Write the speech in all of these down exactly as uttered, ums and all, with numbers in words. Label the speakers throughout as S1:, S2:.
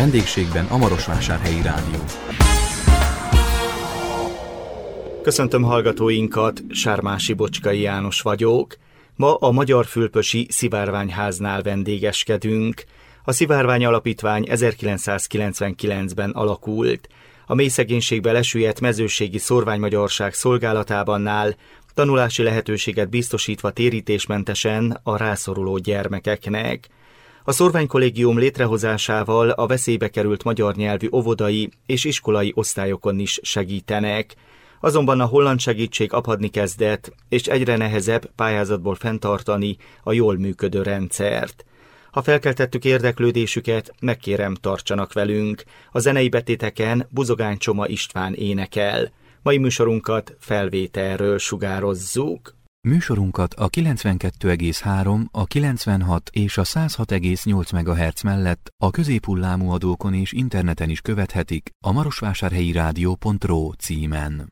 S1: Vendégségben a Marosvásárhelyi Rádió.
S2: Köszöntöm hallgatóinkat, Sármási Bocskai János vagyok. Ma a Magyar Fülöpösi Szivárványháznál vendégeskedünk. A Szivárvány Alapítvány ezerkilencszázkilencvenkilencben alakult. A mély szegénységbe lesüllyedt mezőségi szórványmagyarság szolgálatában áll, tanulási lehetőséget biztosítva térítésmentesen a rászoruló gyermekeknek. A szórványkollégium létrehozásával a veszélybe került magyar nyelvű óvodai és iskolai osztályokon is segítenek. Azonban a holland segítség apadni kezdett, és egyre nehezebb pályázatból fenntartani a jól működő rendszert. Ha felkeltettük érdeklődésüket, megkérem, tartsanak velünk. A zenei betéteken Buzogány Csoma István énekel. Mai műsorunkat felvételről sugározzuk.
S1: Műsorunkat a kilencvenkettő egész három, a kilencvenhat és a száz hat egész nyolc megahertz mellett a középhullámú adókon és interneten is követhetik a marosvásárhelyi rádió pont ro címen.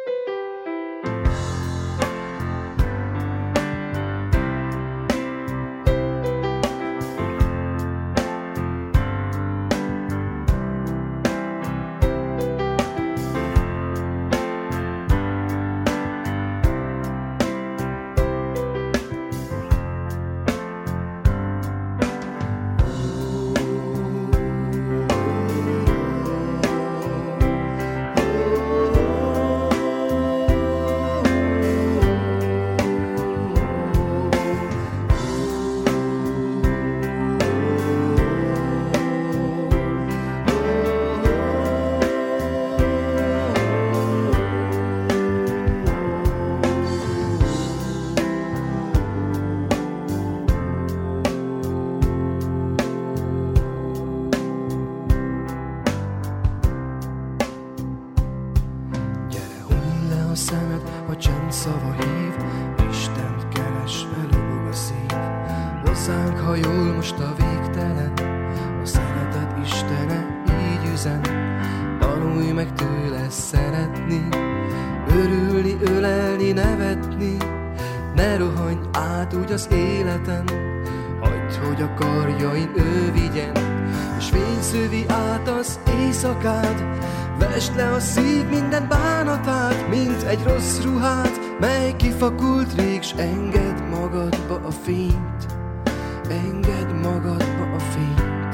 S3: Vesd le a szív minden bánatát, mint egy rossz ruhát, mely kifakult rég, s engedd magadba a fényt, engedd magadba a fényt.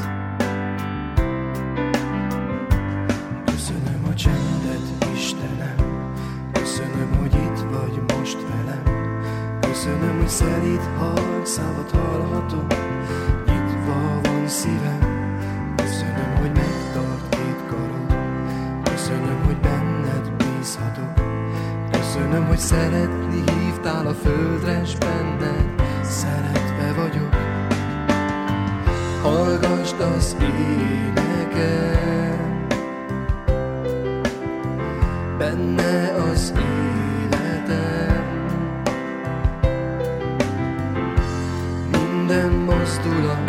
S3: Köszönöm a csendet, Istenem, köszönöm, hogy itt vagy most velem, köszönöm, hogy szelíd halkszavat hallhatom, nyitva van szívem, köszönöm, hogy megtart két karod. Köszönöm, hogy benned bízhatok. Köszönöm, hogy szeretni hívtál a földre, s benned szeretve vagyok. Hallgasd az énekem, benne az életem. Minden mozdulat,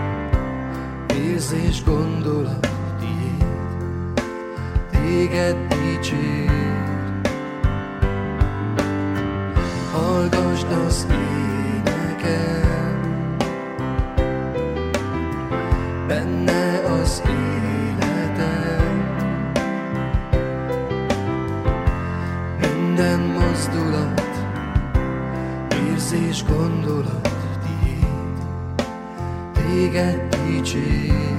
S3: érzés, gondolat téged dicsér. Hallgasd az énekem, benne az életem. Minden mozdulat, érzés, gondolat tiéd, téged dicsér.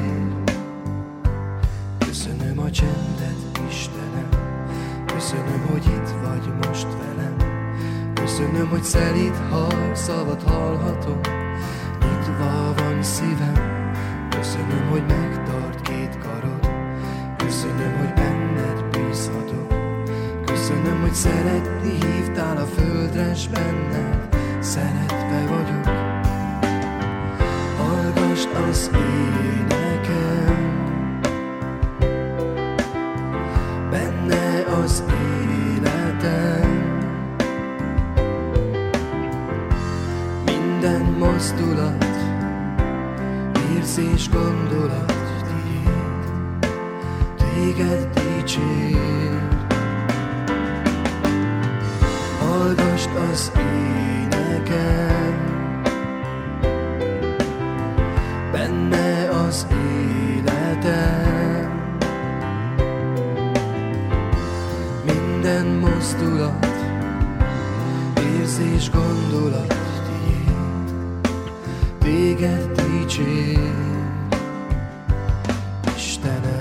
S3: Köszönöm a csendet, Istenem, köszönöm, hogy itt vagy most velem, köszönöm, hogy szelíd halkszavat hallhatom, nyitva van szívem, köszönöm, hogy megtart két karod, köszönöm, hogy benned bízhatok, köszönöm, hogy szeretni hívtál a földre, s benned szeretve vagyok. Hallgasd az énekem, benne az életem. Minden mozdulat, érzés, gondolat tiéd, téged dicsér. Hallgasd az énekem, benne az életem. érzés, gondolat tiéd, téged dicsér, Istenem.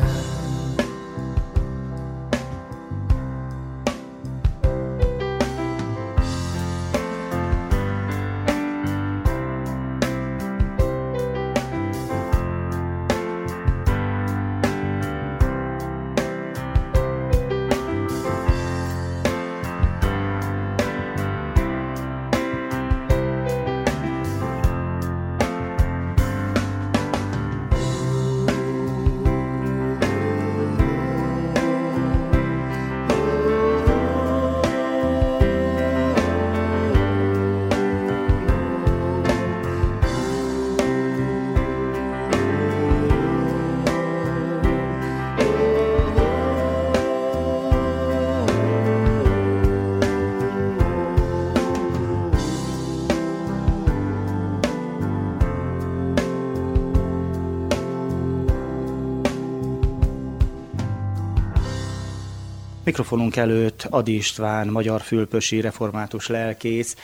S2: Mikrofonunk előtt Ady István, magyar fülöpösi református lelkész.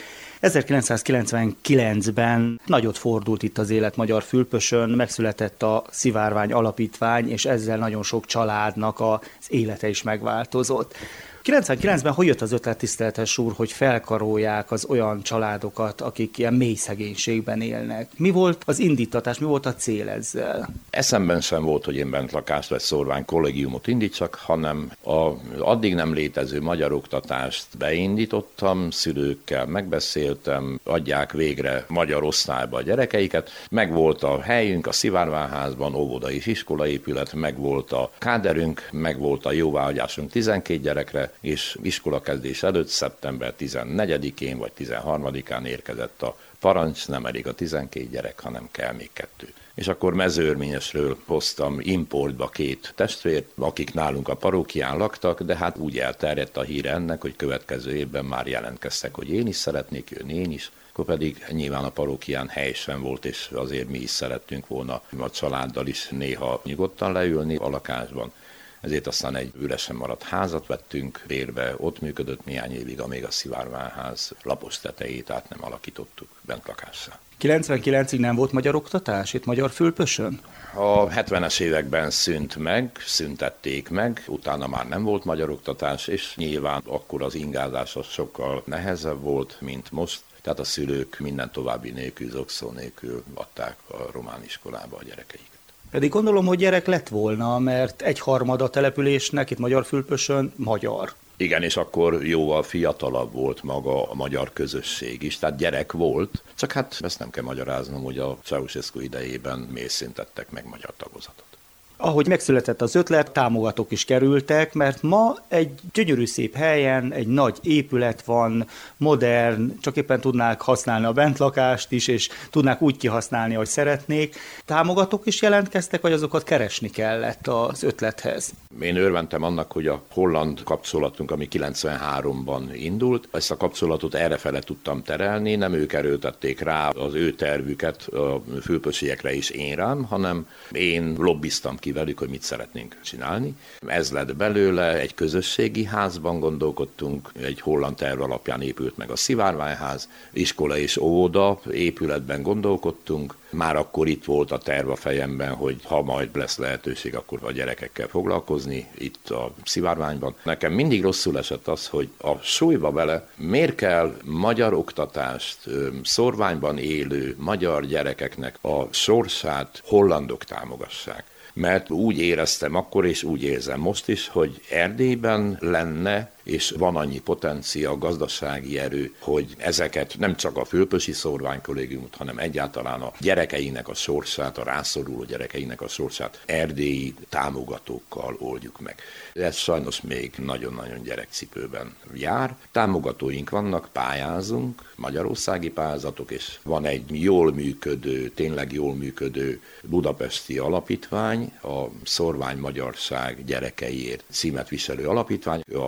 S2: ezerkilencszázkilencvenkilencben nagyot fordult itt az élet magyar Fülöpösön, megszületett a Szivárvány Alapítvány, és ezzel nagyon sok családnak az élete is megváltozott. kilencvenkilencben hogy jött az ötlet, tiszteletes úr, hogy felkarolják az olyan családokat, akik ilyen mély szegénységben élnek? Mi volt az indítatás, mi volt a cél ezzel?
S4: Eszemben sem volt, hogy én bentlakást vagy szorvány kollégiumot indítsak, hanem az addig nem létező magyar oktatást beindítottam, szülőkkel megbeszéltem, adják végre magyar osztályba a gyerekeiket. Megvolt a helyünk a Szivárványházban, óvoda és iskolaépület, megvolt a káderünk, megvolt a jóváhagyásunk tizenkét gyerekre, és iskolakezdés előtt szeptember tizennegyedikén vagy tizenharmadikán érkezett a parancs, nem elég a tizenkét gyerek, hanem kell még kettő. És akkor Mezőörményesről hoztam importba két testvért, akik nálunk a parókián laktak, de hát úgy elterjedt a hír ennek, hogy következő évben már jelentkeztek, hogy én is szeretnék jönni, én is. Akkor pedig nyilván a parókián hely sem volt, és azért mi is szerettünk volna a családdal is néha nyugodtan leülni a lakásban. Ezért aztán egy üresen maradt házat vettünk bérbe, ott működött néhány évig, amíg a Szivárványház lapos tetejét át nem alakítottuk bentlakássá.
S2: kilencvenkilencig nem volt magyar oktatás itt magyar Fülöpösön?
S4: A hetvenes években szűnt meg, szüntették meg, utána már nem volt magyar oktatás, és nyilván akkor az ingázás az sokkal nehezebb volt, mint most. Tehát a szülők minden további nélkül, zokszó nélkül adták a román iskolába a gyerekeiket.
S2: Pedig gondolom, hogy gyerek lett volna, mert egyharmada településnek itt magyar Fülöpösön magyar.
S4: Igen, és akkor jóval fiatalabb volt maga a magyar közösség is, tehát gyerek volt, csak hát ezt nem kell magyaráznom, hogy a Ceausescu idejében miért szüntettek meg magyar tagozatot.
S2: Ahogy megszületett az ötlet, támogatók is kerültek, mert ma egy gyönyörű szép helyen egy nagy épület van, modern, csak éppen tudnák használni a bentlakást is, és tudnák úgy kihasználni, ahogy szeretnék. Támogatók is jelentkeztek, vagy azokat keresni kellett az ötlethez?
S4: Én örventem annak, hogy a holland kapcsolatunk, ami kilencvenháromban indult, ezt a kapcsolatot errefele tudtam terelni, nem ők erőltették rá az ő tervüket a fülöpösiekre is én rám, hanem én lobbiztam ki velük, hogy mit szeretnénk csinálni. Ez lett belőle, egy közösségi házban gondolkodtunk, egy holland terv alapján épült meg a Szivárványház, iskola és óvoda épületben gondolkodtunk. Már akkor itt volt a terv a fejemben, hogy ha majd lesz lehetőség, akkor a gyerekekkel foglalkozni itt a Szivárványban. Nekem mindig rosszul esett az, hogy a súlyba vele miért kell magyar oktatást, szorványban élő magyar gyerekeknek a sorsát hollandok támogassák. Mert úgy éreztem akkor, és úgy érzem most is, hogy Erdélyben lenne, és van annyi potencia, gazdasági erő, hogy ezeket nem csak a fülöpösi szorványkollégiumot, hanem egyáltalán a gyerekeinek a sorsát, a rászoruló gyerekeinek a sorsát erdélyi támogatókkal oldjuk meg. Ez sajnos még nagyon-nagyon gyerekcipőben jár. Támogatóink vannak, pályázunk, magyarországi pályázatok, és van egy jól működő, tényleg jól működő budapesti alapítvány, a Szorvány Magyarság gyerekeiért címet viselő alapítvány. A kuratórium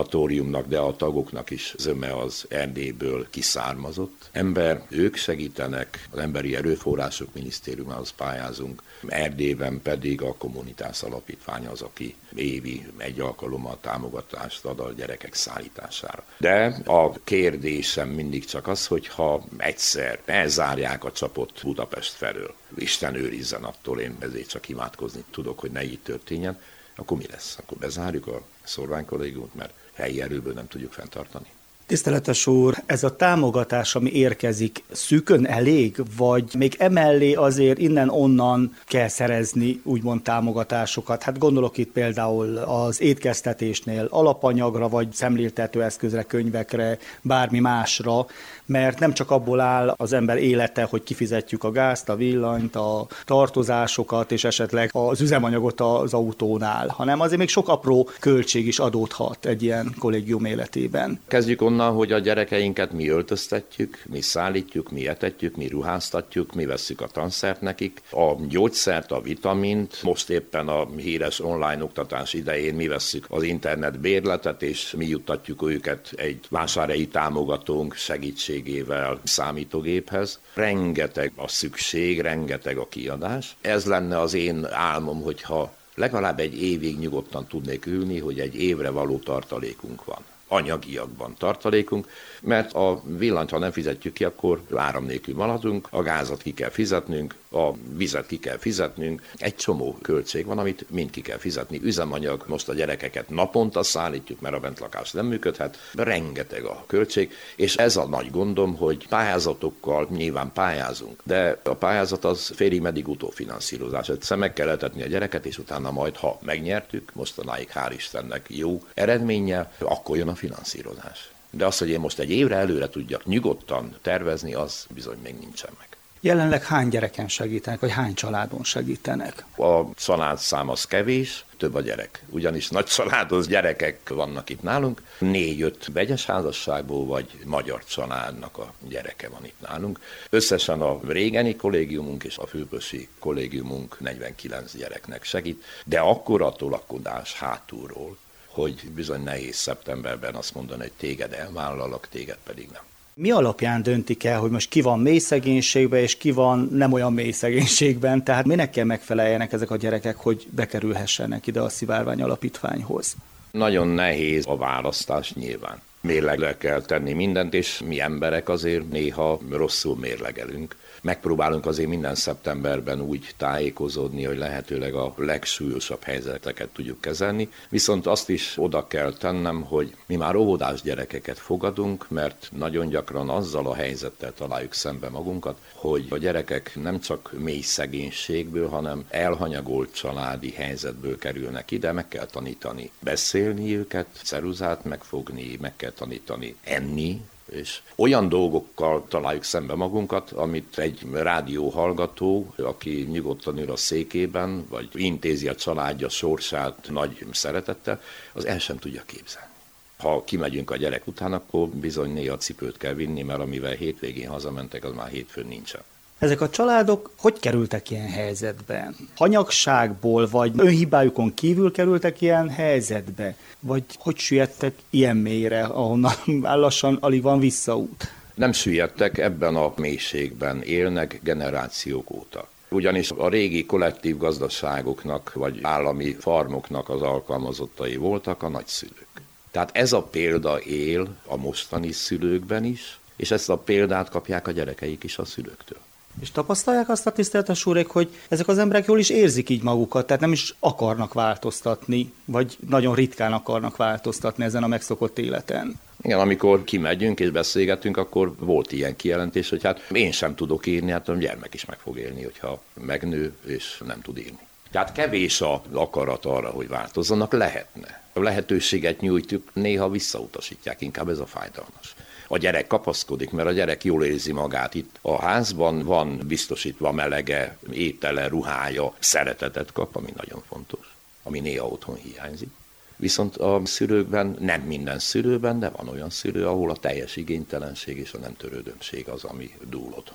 S4: kuratóriumnak, de a tagoknak is zöme az Erdélyből kiszármazott ember. Ők segítenek, az Emberi Erőforrások Minisztériumához pályázunk, Erdélyben pedig a Kommunitás Alapítvány az, aki évi egy alkalommal támogatást ad a gyerekek szállítására. De a kérdésem mindig csak az, hogy ha egyszer elzárják a csapot Budapest felől, Isten őrizzen attól, én ezért csak imádkozni tudok, hogy ne így történjen, akkor mi lesz? Akkor bezárjuk a szorványkollégiumot, mert helyi erőből nem tudjuk fenntartani.
S2: Tiszteletes úr, ez a támogatás, ami érkezik, szűkön elég, vagy még emellé azért innen-onnan kell szerezni úgymond támogatásokat? Hát gondolok itt például az étkeztetésnél alapanyagra, vagy szemléltetőeszközre, könyvekre, bármi másra, mert nem csak abból áll az ember élete, hogy kifizetjük a gázt, a villanyt, a tartozásokat, és esetleg az üzemanyagot az autónál, hanem azért még sok apró költség is adódhat egy ilyen kollégium életében.
S4: Kezdjük onnan, hogy a gyerekeinket mi öltöztetjük, mi szállítjuk, mi etetjük, mi ruháztatjuk, mi vesszük a tanszert nekik, a gyógyszert, a vitamint, most éppen a híres online oktatás idején mi vesszük az internet bérletet, és mi juttatjuk őket egy vásárhelyi támogatónk segítségével számítógéphez. Rengeteg a szükség, rengeteg a kiadás. Ez lenne az én álmom, hogyha legalább egy évig nyugodtan tudnék ülni, hogy egy évre való tartalékunk van. Anyagiakban tartalékunk, mert a villanyt, ha nem fizetjük ki, akkor áram nélkül maradunk, a gázat ki kell fizetnünk, a vizet ki kell fizetnünk, egy csomó költség van, amit mind ki kell fizetni. Üzemanyag, most a gyerekeket naponta szállítjuk, mert a bentlakás nem működhet, rengeteg a költség, és ez a nagy gondom, hogy pályázatokkal nyilván pályázunk, de a pályázat az félig meddig utófinanszírozás. Egyszer meg kell etetni a gyereket, és utána majd, ha megnyertük, mostanáig hál' Istennek jó eredménnyel, akkor jön a finanszírozás. De az, hogy én most egy évre előre tudjak nyugodtan tervezni, az bizony még nincsen meg.
S2: Jelenleg hány gyereken segítenek, vagy hány családon segítenek?
S4: A családszám az kevés, több a gyerek. Ugyanis nagy családos gyerekek vannak itt nálunk, négy-öt vegyes házasságból, vagy magyar családnak a gyereke van itt nálunk. Összesen a régeni kollégiumunk és a fülöpösi kollégiumunk negyvenkilenc gyereknek segít, de akkora tolakodás hátulról, hogy bizony nehéz szeptemberben azt mondani, hogy téged elvállalak, téged pedig nem.
S2: Mi alapján döntik el, hogy most ki van mély szegénységben, és ki van nem olyan mély szegénységben? Tehát minek kell megfeleljenek ezek a gyerekek, hogy bekerülhessenek ide a Szivárvány Alapítványhoz?
S4: Nagyon nehéz a választás nyilván. Mérlegre kell tenni mindent, és mi emberek azért néha rosszul mérlegelünk. Megpróbálunk azért minden szeptemberben úgy tájékozódni, hogy lehetőleg a legsúlyosabb helyzeteket tudjuk kezelni, viszont azt is oda kell tennem, hogy mi már óvodás gyerekeket fogadunk, mert nagyon gyakran azzal a helyzettel találjuk szembe magunkat, hogy a gyerekek nem csak mély szegénységből, hanem elhanyagolt családi helyzetből kerülnek ide, meg kell tanítani beszélni őket, ceruzát megfogni, meg kell tanítani enni, és olyan dolgokkal találjuk szembe magunkat, amit egy rádióhallgató, aki nyugodtan ül a székében, vagy intézi a családja sorsát nagy szeretettel, az el sem tudja képzelni. Ha kimegyünk a gyerek után, akkor bizony néha cipőt kell vinni, mert amivel hétvégén hazamentek, az már hétfőn nincsen.
S2: Ezek a családok hogy kerültek ilyen helyzetbe? Hanyagságból, vagy önhibájukon kívül kerültek ilyen helyzetbe? Vagy hogy süllyedtek ilyen mélyre, ahonnan lassan alig van visszaút?
S4: Nem süllyedtek, ebben a mélységben élnek generációk óta. Ugyanis a régi kollektív gazdaságoknak, vagy állami farmoknak az alkalmazottai voltak a nagyszülők. Tehát ez a példa él a mostani szülőkben is, és ezt a példát kapják a gyerekeik is a szülőktől.
S2: És tapasztalják azt a tiszteletes úrék, hogy ezek az emberek jól is érzik így magukat, tehát nem is akarnak változtatni, vagy nagyon ritkán akarnak változtatni ezen a megszokott életen.
S4: Igen, amikor kimegyünk és beszélgetünk, akkor volt ilyen kijelentés, hogy hát én sem tudok írni, hát a gyermek is meg fog élni, hogyha megnő és nem tud írni. Tehát kevés az akarat arra, hogy változzanak, lehetne. A lehetőséget nyújtjuk, néha visszautasítják, inkább ez a fájdalmas. A gyerek kapaszkodik, mert a gyerek jól érzi magát itt. A házban van biztosítva melege, étele, ruhája, szeretetet kap, ami nagyon fontos, ami néha otthon hiányzik. Viszont a szülőkben, nem minden szülőben, de van olyan szülő, ahol a teljes igénytelenség és a nem törődömség az, ami dúl otthon.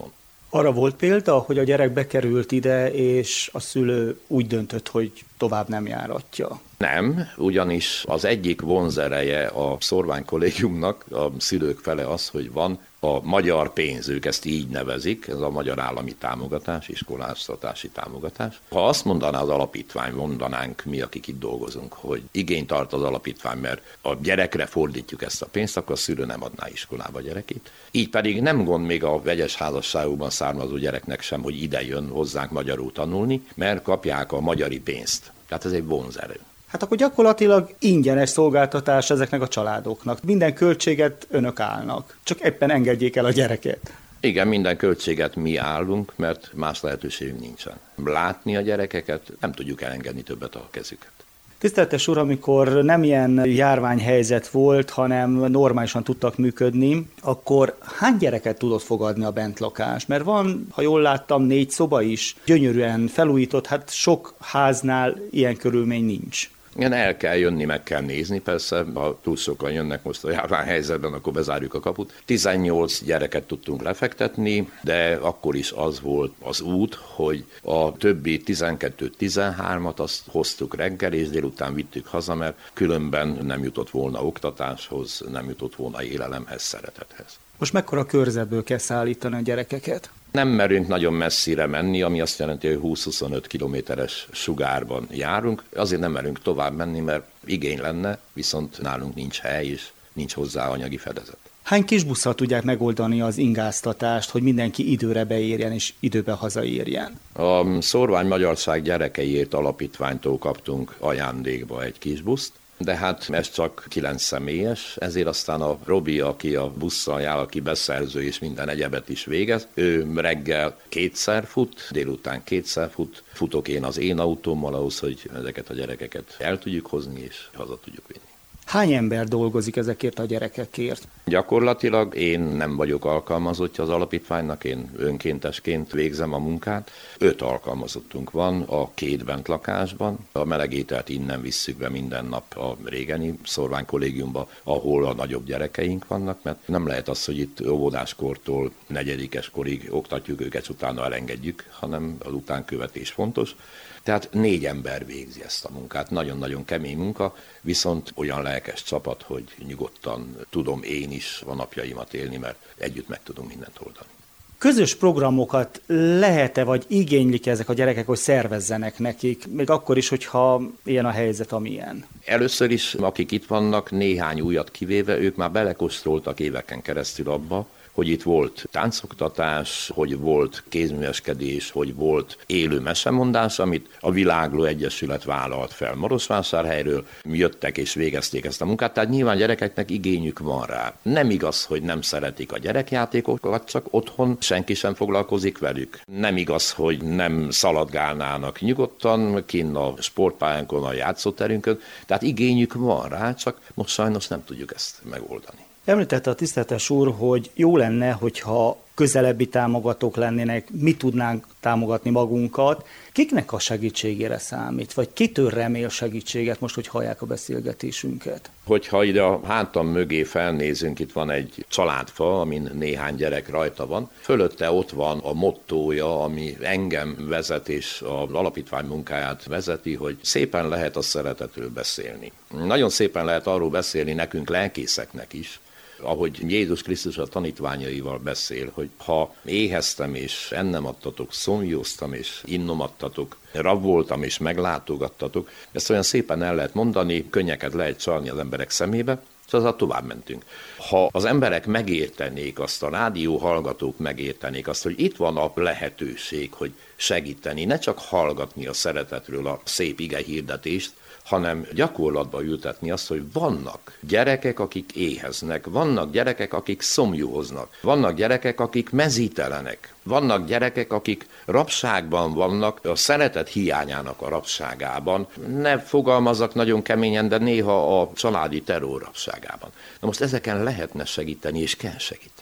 S2: Arra volt példa, hogy a gyerek bekerült ide, és a szülő úgy döntött, hogy tovább nem járatja?
S4: Nem, ugyanis az egyik vonzereje a szorványkollégiumnak a szülők fele az, hogy van a magyar pénz, ők ezt így nevezik, ez a magyar állami támogatás, iskoláztatási támogatás. Ha azt mondaná az alapítvány, mondanánk mi, akik itt dolgozunk, hogy igényt tart az alapítvány, mert a gyerekre fordítjuk ezt a pénzt, akkor a szülő nem adná iskolába a gyerekét. Így pedig nem gond még a vegyes házasságokban származó gyereknek sem, hogy ide jön hozzánk magyarul tanulni, mert kapják a magyari pénzt. Tehát ez egy vonzerő.
S2: Hát akkor gyakorlatilag ingyenes szolgáltatás ezeknek a családoknak. Minden költséget önök állnak, csak éppen engedjék el a gyereket.
S4: Igen, minden költséget mi állunk, mert más lehetőségünk nincsen. Látni a gyerekeket, nem tudjuk elengedni többet a kezüket.
S2: Tiszteletes úr, amikor nem ilyen járványhelyzet volt, hanem normálisan tudtak működni, akkor hány gyereket tudott fogadni a bentlakás? Mert van, ha jól láttam, négy szoba is, gyönyörűen felújított, hát sok háznál ilyen körülmény nincs.
S4: Igen, el kell jönni, meg kell nézni, persze, ha túl sokan jönnek most a járványhelyzetben, akkor bezárjuk a kaput. tizennyolc gyereket tudtunk lefektetni, de akkor is az volt az út, hogy a többi tizenkettő-tizenhármat azt hoztuk reggel, és délután vittük haza, mert különben nem jutott volna oktatáshoz, nem jutott volna élelemhez, szeretethez.
S2: Most mekkora körzetből kell szállítani a gyerekeket?
S4: Nem merünk nagyon messzire menni, ami azt jelenti, hogy húsz-huszonöt kilométeres sugárban járunk. Azért nem merünk tovább menni, mert igény lenne, viszont nálunk nincs hely, és nincs hozzá anyagi fedezet.
S2: Hány kis busszal tudják megoldani az ingáztatást, hogy mindenki időre beérjen és időbe hazaérjen?
S4: A Szorvány Magyarság Gyerekeiért Alapítványtól kaptunk ajándékba egy kis buszt, de hát ez csak kilenc személyes, ezért aztán a Robi, aki a busszal jár, aki beszerző és minden egyebet is végez, ő reggel kétszer fut, délután kétszer fut, futok én az én autómmal ahhoz, hogy ezeket a gyerekeket el tudjuk hozni és haza tudjuk vinni.
S2: Hány ember dolgozik ezekért a gyerekekért?
S4: Gyakorlatilag én nem vagyok alkalmazottja az alapítványnak, én önkéntesként végzem a munkát. Öt alkalmazottunk van a két bentlakásban. A melegételt innen visszük be minden nap a régeni szorványkollégiumba, ahol a nagyobb gyerekeink vannak, mert nem lehet az, hogy itt óvodáskortól negyedikes korig oktatjuk őket, utána elengedjük, hanem az utánkövetés fontos. Tehát négy ember végzi ezt a munkát, nagyon-nagyon kemény munka, viszont olyan lelkes csapat, hogy nyugodtan tudom én is a napjaimat élni, mert együtt meg tudunk mindent oldani.
S2: Közös programokat lehet-e, vagy igénylik ezek a gyerekek, hogy szervezzenek nekik, még akkor is, hogyha ilyen a helyzet, amilyen?
S4: Először is, akik itt vannak, néhány újat kivéve, ők már belekóstoltak éveken keresztül abba, hogy itt volt táncoktatás, hogy volt kézműveskedés, hogy volt élő mesemondás, amit a Világló Egyesület vállalt fel Marosvásárhelyről, jöttek és végezték ezt a munkát, tehát nyilván gyerekeknek igényük van rá. Nem igaz, hogy nem szeretik a gyerekjátékokat, csak otthon senki sem foglalkozik velük. Nem igaz, hogy nem szaladgálnának nyugodtan, kinn a sportpályánkon, a játszóterünkön, tehát igényük van rá, csak most sajnos nem tudjuk ezt megoldani.
S2: Említette a tiszteletes úr, hogy jó lenne, hogyha közelebbi támogatók lennének, mi tudnánk támogatni magunkat. Kiknek a segítségére számít, vagy kitől remél segítséget most, hogy hallják a beszélgetésünket?
S4: Hogyha ide a hátam mögé felnézünk, itt van egy családfa, amin néhány gyerek rajta van. Fölötte ott van a mottója, ami engem vezet és az alapítvány munkáját vezeti, hogy szépen lehet a szeretetről beszélni. Nagyon szépen lehet arról beszélni nekünk lelkészeknek is, ahogy Jézus Krisztus a tanítványaival beszél, hogy ha éheztem és ennem adtatok, szomjóztam és innom adtatok, raboltam és meglátogattatok, ezt olyan szépen el lehet mondani, könnyeket lehet csalni az emberek szemébe, és azzal tovább mentünk. Ha az emberek megértenék azt, a rádió hallgatók megértenék azt, hogy itt van a lehetőség, hogy segíteni, ne csak hallgatni a szeretetről a szép ige hirdetést, hanem gyakorlatba ültetni azt, hogy vannak gyerekek, akik éheznek, vannak gyerekek, akik szomjúhoznak, vannak gyerekek, akik mezítelenek, vannak gyerekek, akik rabságban vannak, a szeretet hiányának a rabságában. Ne fogalmazzak nagyon keményen, de néha a családi terror rabságában. Na most ezeken lehetne segíteni, és kell segíteni.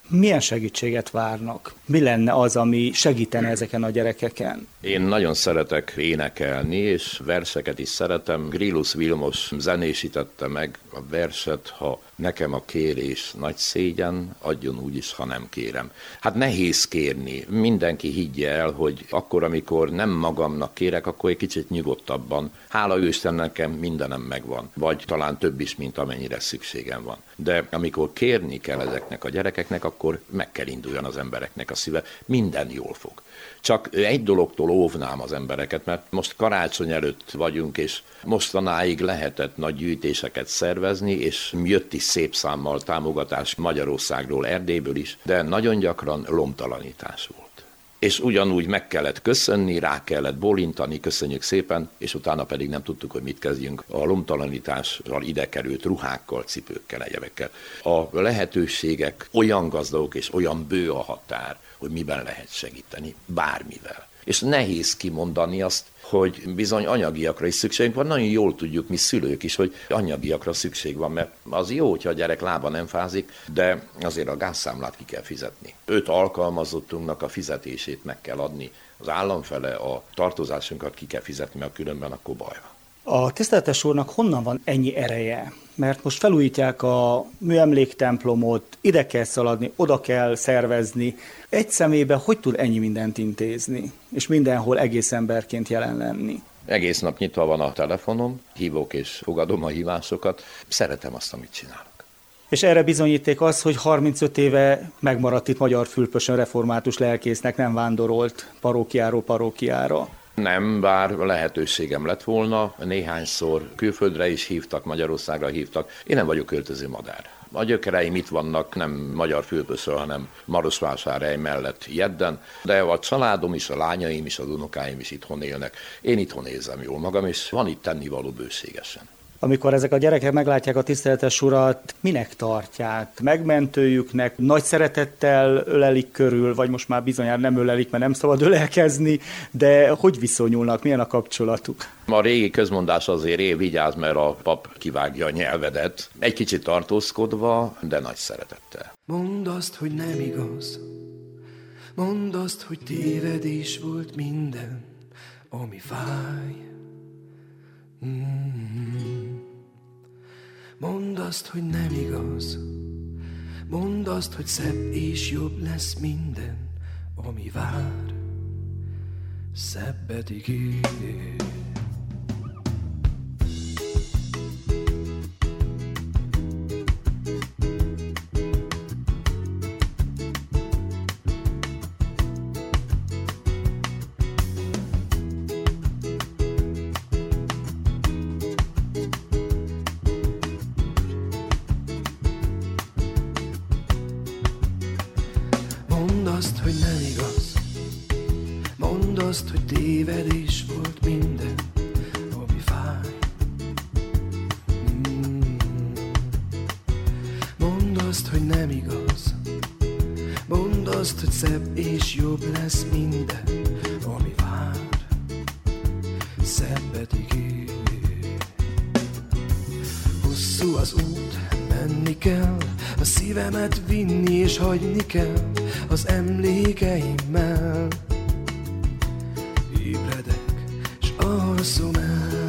S2: Milyen segítséget várnak? Mi lenne az, ami segítene ezeken a gyerekeken?
S4: Én nagyon szeretek énekelni, és verseket is szeretem. Grillus Vilmos zenésítette meg a verset, ha nekem a kérés nagy szégyen, adjon úgyis, ha nem kérem. Hát nehéz kérni. Mindenki higgye el, hogy akkor, amikor nem magamnak kérek, akkor egy kicsit nyugodtabban. Hála Istennek, nekem mindenem megvan. Vagy talán több is, mint amennyire szükségem van. De amikor kérni kell ezeknek a gyerekeknek, akkor meg kell induljon az embereknek a szíve. Minden jól fog. Csak egy dologtól óvnám az embereket, mert most karácsony előtt vagyunk, és mostanáig lehetett nagy gyűjtéseket szervezni, és jött is szép számmal támogatás Magyarországról, Erdélyből is, de nagyon gyakran lomtalanítás volt. És ugyanúgy meg kellett köszönni, rá kellett bólintani, köszönjük szépen, és utána pedig nem tudtuk, hogy mit kezdjünk a lomtalanítással ide került ruhákkal, cipőkkel, egyebekkel. A lehetőségek olyan gazdagok és olyan bő a határ, hogy miben lehet segíteni, bármivel. És nehéz kimondani azt, hogy bizony anyagiakra is szükségünk van. Nagyon jól tudjuk mi szülők is, hogy anyagiakra szükség van, mert az jó, hogyha a gyerek lába nem fázik, de azért a gázszámlát ki kell fizetni. Öt alkalmazottunknak a fizetését meg kell adni. Az állam fele a tartozásunkat ki kell fizetni, mert különben akkor baj van.
S2: A tiszteletes úrnak honnan van ennyi ereje? Mert most felújítják a műemléktemplomot, ide kell szaladni, oda kell szervezni. Egy személyben hogy tud ennyi mindent intézni? És mindenhol egész emberként jelen lenni?
S4: Egész nap nyitva van a telefonom, hívok és fogadom a hívásokat. Szeretem azt, amit csinálok.
S2: És erre bizonyíték az, hogy harmincöt éve megmaradt itt Magyarfülöpösön református lelkésznek, nem vándorolt parókiáról parókiára.
S4: Nem, bár lehetőségem lett volna, néhányszor külföldre is hívtak, Magyarországra hívtak. Én nem vagyok költöző madár. A gyökereim itt vannak, nem Magyarfülöpösről, hanem Marosvásárhely mellett Jedden, de a családom is, a lányaim is, az unokáim is itthon élnek. Én itthon érzem jól magam, és van itt tennivaló bőségesen.
S2: Amikor ezek a gyerekek meglátják a tiszteletes urat, minek tartják? Megmentőjüknek, nagy szeretettel ölelik körül, vagy most már bizonyára nem ölelik, mert nem szabad ölelkezni, de hogy viszonyulnak, milyen a kapcsolatuk?
S4: A régi közmondás azért év, vigyázz, mert a pap kivágja a nyelvedet. Egy kicsit tartózkodva, de nagy szeretettel.
S3: Mondd azt, hogy nem igaz. Mondd azt, hogy tévedés volt minden, ami fáj. Mm-hmm. Mondd azt, hogy nem igaz. Mondd azt, hogy szebb és jobb lesz minden, ami vár. Szebbet ígér. Azt, hogy tévedés volt minden, ami fáj. Mm. Mondd azt, hogy nem igaz. Mondd azt, hogy szebb és jobb lesz minden, ami vár. Szebbet ígér. Hosszú az út, menni kell, a szívemet vinni és hagyni kell az emlékeimmel. Alszom el.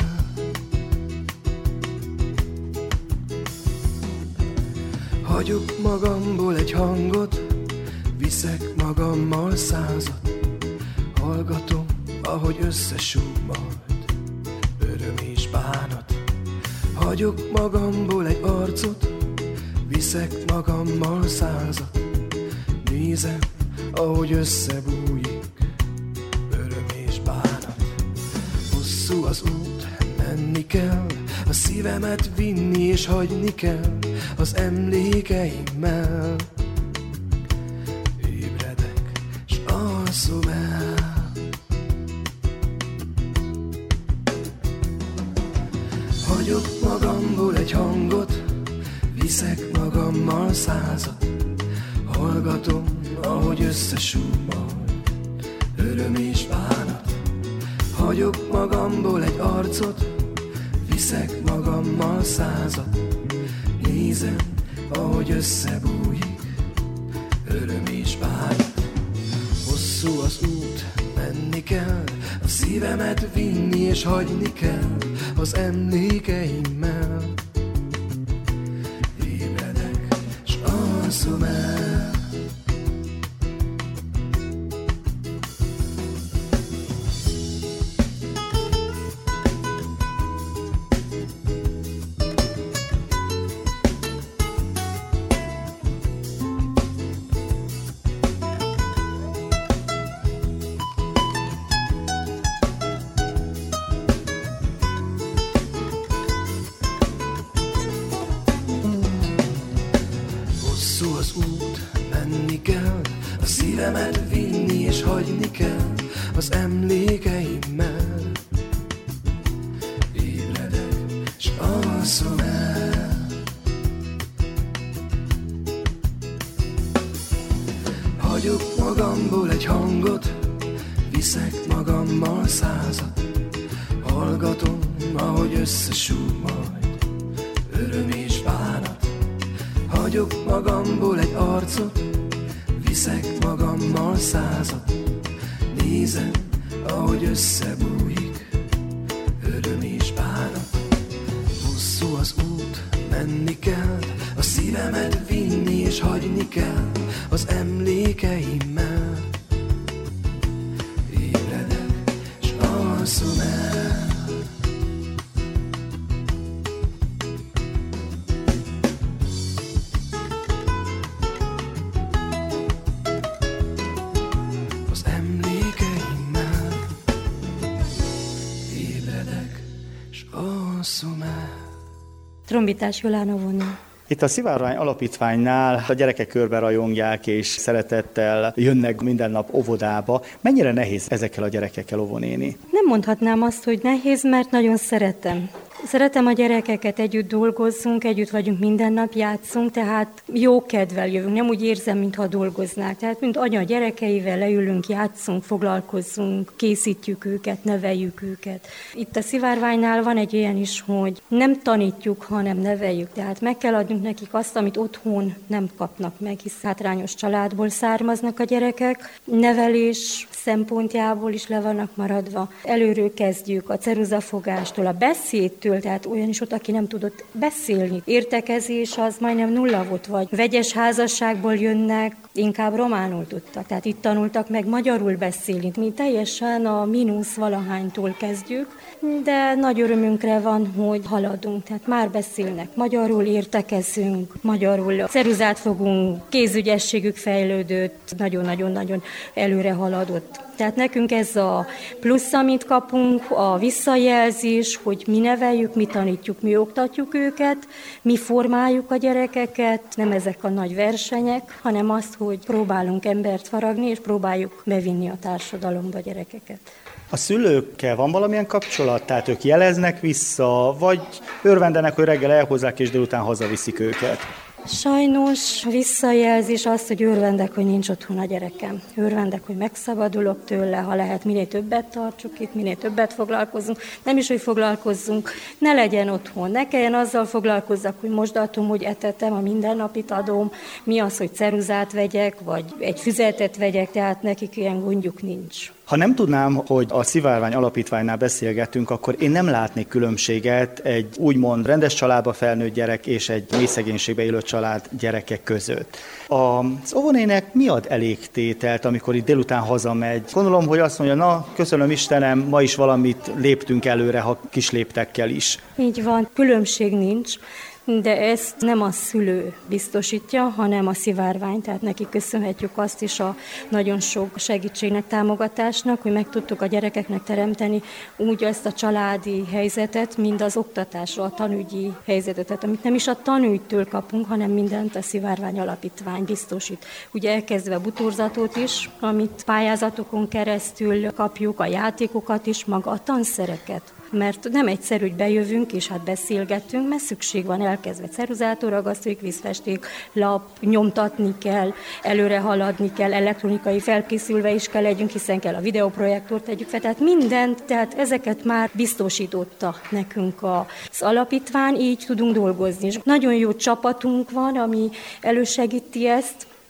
S3: Hagyok magamból egy hangot, viszek magammal százat. Hallgatom, ahogy összesúg majd öröm és bánat. Hagyok magamból egy arcot, viszek magammal százat. Nézem, ahogy összebújik öröm és bánat. Hosszú az út, menni kell, a szívemet vinni és hagyni kell az emlékeimmel. Ébredek, s alszom el. Hagyok magamból egy hangot, viszek magammal százat. Hallgatom, ahogy összesúg majd öröm és bánat. Hagyok magamból egy arcot, viszek magammal százat. Nézem, ahogy összebújik Hosszú az út, menni kell, a szívemet vinni és hagyni kell az emlékeimmel. Ébredek, s alszom el. Szívemet vinni és hagyni kell az emlékeimmel. Ébredek, s alszom el. Hagyok magamból egy hangot, viszek magammal százat. Hallgatom, ahogy összesúg majd öröm és bánat. Hagyok magamból egy arcot, viszek magammal százat. Nézem, ahogy összebújik öröm és bánat. Hosszú az út, menni kell, a szívemet vinni és hagyni kell az emlékeimmel. Ébredek, s alszom el.
S5: Trombitás Jolánna vonó.
S2: Itt a Szivárvány Alapítványnál a gyerekek körbe rajongják és szeretettel jönnek minden nap óvodába. Mennyire nehéz ezekkel a gyerekekkel óvonéni?
S5: Nem mondhatnám azt, hogy nehéz, mert nagyon szeretem. Szeretem a gyerekeket, együtt dolgozzunk, együtt vagyunk minden nap, játszunk, tehát jó kedvel jövünk, nem úgy érzem, mintha dolgoznák. Tehát, mint anya a gyerekeivel leülünk, játszunk, foglalkozzunk, készítjük őket, neveljük őket. Itt a Szivárványnál van egy ilyen is, hogy nem tanítjuk, hanem neveljük. Tehát meg kell adnunk nekik azt, amit otthon nem kapnak meg, hisz hátrányos családból származnak a gyerekek. Nevelés szempontjából is le vannak maradva. Előről kezdjük a ceruzafogástól, a beszédtől, tehát olyan is ott, aki nem tudott beszélni. Értekezés az majdnem nulla volt, vagy vegyes házasságból jönnek, inkább románul tudtak. Tehát itt tanultak meg magyarul beszélni. Mi teljesen a mínusz valahánytól kezdjük, de nagy örömünkre van, hogy haladunk. Tehát már beszélnek magyarul, értekezünk, magyarul ceruzát fogunk, kézügyességük fejlődött, nagyon-nagyon-nagyon előre haladott. Tehát nekünk ez a plusz, amit kapunk, a visszajelzés, hogy mi neveljük, mi tanítjuk, mi oktatjuk őket, mi formáljuk a gyerekeket, nem ezek a nagy versenyek, hanem azt, hogy próbálunk embert faragni, és próbáljuk bevinni a társadalomba a gyerekeket.
S2: A szülőkkel van valamilyen kapcsolat? Tehát ők jeleznek vissza, vagy örvendenek, hogy reggel elhozzák, és délután hazaviszik őket?
S5: Sajnos visszajelzés az, hogy örvendek, hogy nincs otthon a gyerekem. Örvendek, hogy megszabadulok tőle, ha lehet, minél többet tartsuk itt, minél többet foglalkozzunk. Nem is, hogy foglalkozzunk, ne legyen otthon, ne kelljen azzal foglalkozzak, hogy mosdatom, hogy etetem, a mindennapit adom, mi az, hogy ceruzát vegyek, vagy egy füzetet vegyek, tehát nekik ilyen gondjuk nincs.
S2: Ha nem tudnám, hogy a Szivárvány Alapítványnál beszélgetünk, akkor én nem látnék különbséget egy úgymond rendes családba felnőtt gyerek és egy mély szegénységbe élő család gyerekek között. Az óvonének mi ad elégtételt, amikor itt délután hazamegy? Gondolom, hogy azt mondja, na, köszönöm Istenem, ma is valamit léptünk előre, ha kis léptekkel is.
S5: Így van, különbség nincs. De ezt nem a szülő biztosítja, hanem a Szivárvány, tehát neki köszönhetjük azt is a nagyon sok segítségnek, támogatásnak, hogy meg tudtuk a gyerekeknek teremteni úgy ezt a családi helyzetet, mind az oktatásra, a tanügyi helyzetet, amit nem is a tanügytől kapunk, hanem mindent a Szivárvány Alapítvány biztosít. Ugye elkezdve a bútorzatot is, amit pályázatokon keresztül kapjuk, a játékokat is, maga a tanszereket. Mert nem egyszerű, hogy bejövünk, és hát beszélgetünk, mert szükség van elkezdve ceruzától ragasztóik, vízfesték, lap, nyomtatni kell, előre haladni kell, elektronikai felkészülve is kell legyünk, hiszen kell a videóprojektort tegyük fel, tehát mindent, tehát ezeket már biztosította nekünk az alapítvány, így tudunk dolgozni. És nagyon jó csapatunk van, ami elősegíti ezt,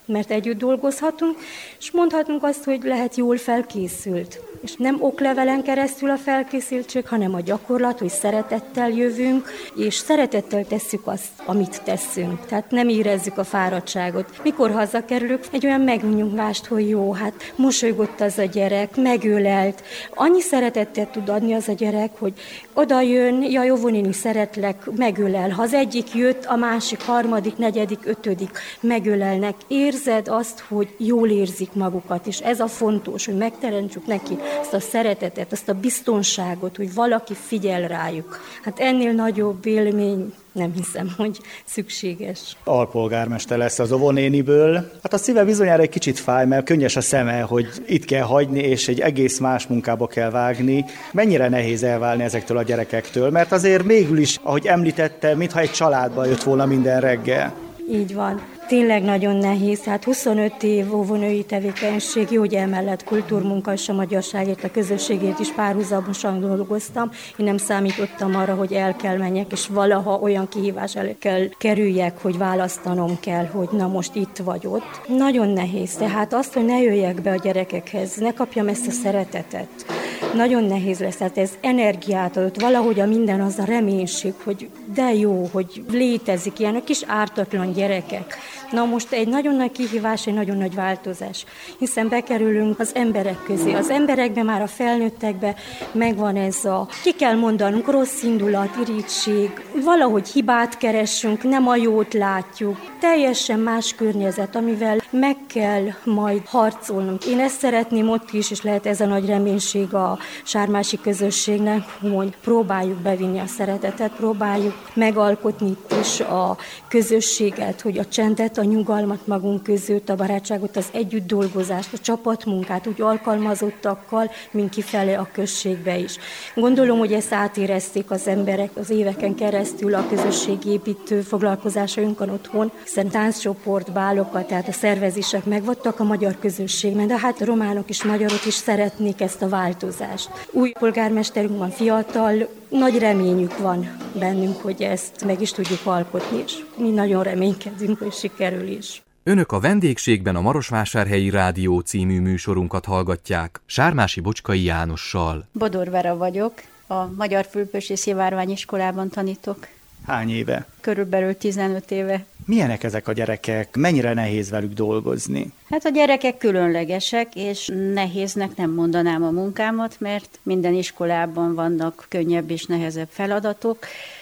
S5: mert együtt dolgozhatunk, és mondhatunk azt, hogy lehet jól felkészült. És nem oklevelen keresztül a felkészültség, hanem a gyakorlat, hogy szeretettel jövünk, és szeretettel tesszük azt, amit teszünk. Tehát nem érezzük a fáradtságot. Mikor hazakerülök, egy olyan megnyugvást, hogy jó, hát mosolygott az a gyerek, megölelt. Annyi szeretettet tud adni az a gyerek, hogy oda jön, ja, jó, néni, szeretlek, megölel. Ha az egyik jött, a másik, harmadik, negyedik, ötödik megölelnek. Érzed azt, hogy jól érzik magukat, és ez a fontos, hogy megteremtsük neki azt a szeretetet, azt a biztonságot, hogy valaki figyel rájuk. Hát ennél nagyobb élmény nem hiszem, hogy szükséges.
S2: Alpolgármester lesz az óvónéniből. Hát a szíve bizonyára egy kicsit fáj, mert könnyes a szeme, hogy itt kell hagyni, és egy egész más munkába kell vágni. Mennyire nehéz elválni ezektől a gyerekektől? Mert azért mégül is, ahogy említette, mintha egy családba jött volna minden reggel.
S5: Így van. Tényleg nagyon nehéz, hát huszonöt év óvónői tevékenység, jó, hogy emellett kultúrmunka és a magyarságért, a közösségért is párhuzamosan dolgoztam. Én nem számítottam arra, hogy el kell menjek, és valaha olyan kihívás elé kell kerüljek, hogy választanom kell, hogy na most itt vagy ott. Nagyon nehéz, tehát azt, hogy ne jöjjek be a gyerekekhez, ne kapjam ezt a szeretetet. Nagyon nehéz lesz, tehát ez energiát adott, valahogy a minden az a reménység, hogy de jó, hogy létezik ilyen a kis ártatlan gyerekek. Na most egy nagyon nagy kihívás, egy nagyon nagy változás, hiszen bekerülünk az emberek közé. Az emberekben, már a felnőttekben megvan ez a, ki kell mondanunk, rossz indulat, irigység, valahogy hibát keressünk, nem a jót látjuk. Teljesen más környezet, amivel meg kell majd harcolnunk. Én ezt szeretném ott is, és lehet ez a nagy reménység a sármási közösségnek, hogy próbáljuk bevinni a szeretetet, próbáljuk megalkotni itt is a közösséget, hogy a csendet, a nyugalmat magunk között, a barátságot, az együtt dolgozást, a csapatmunkát úgy alkalmazottakkal, mint kifele a községbe is. Gondolom, hogy ezt átérezték az emberek az éveken keresztül a közösségépítő foglalkozásainkon otthon, hiszen tánccsoport, bálokat, tehát a szervezések megvattak a magyar közösségben, de hát a románok és magyarok is szeretnék ezt a változást. Új polgármesterünk van, fiatal, nagy reményük van bennünk, hogy ezt meg is tudjuk alkotni, és mi nagyon reménykedünk, hogy sikerül is.
S1: Önök a vendégségben a Marosvásárhelyi Rádió című műsorunkat hallgatják Sármási Bocskai Jánossal.
S6: Bodor Vera vagyok, a Magyar Fülöpösi Szivárványiskolában tanítok.
S2: Hány éve?
S6: Körülbelül tizenöt éve.
S2: Milyenek ezek a gyerekek? Mennyire nehéz velük dolgozni?
S6: Hát a gyerekek különlegesek, és nehéznek nem mondanám a munkámat, mert minden iskolában vannak könnyebb és nehezebb feladatok.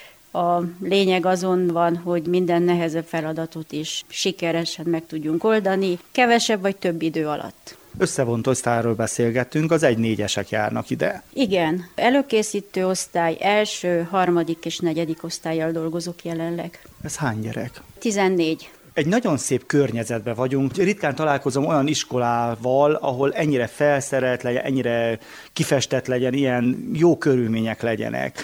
S6: A lényeg azon van, hogy minden nehezebb feladatot is sikeresen meg tudjunk oldani, kevesebb vagy több idő alatt.
S2: Összevont osztályról beszélgettünk, az egy négyesek járnak ide.
S6: Igen, előkészítő osztály, első, harmadik és negyedik osztállyal dolgozok jelenleg.
S2: Ez hány gyerek?
S6: tizennégy.
S2: Egy nagyon szép környezetben vagyunk. Ritkán találkozom olyan iskolával, ahol ennyire felszerelt legyen, ennyire kifestett legyen, ilyen jó körülmények legyenek.